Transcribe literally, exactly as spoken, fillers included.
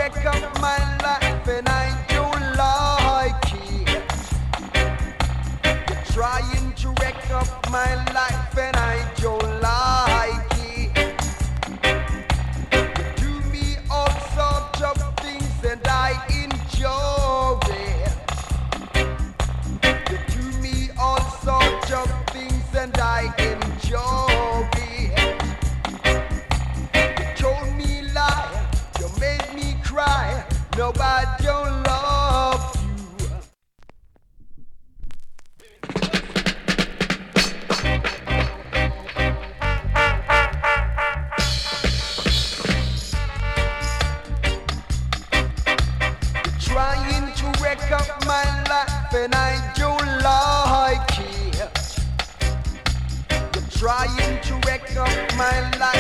wreck up my life and I don't like it. You're trying to wreck up my life and I don't like it. You do me all sorts of things and I enjoy it. You do me all sorts of things and I enjoy it. You told me lie, you made me cry. No, I don't love you. You're trying to wreck up my life and I don't like it. You're trying to wreck up my life.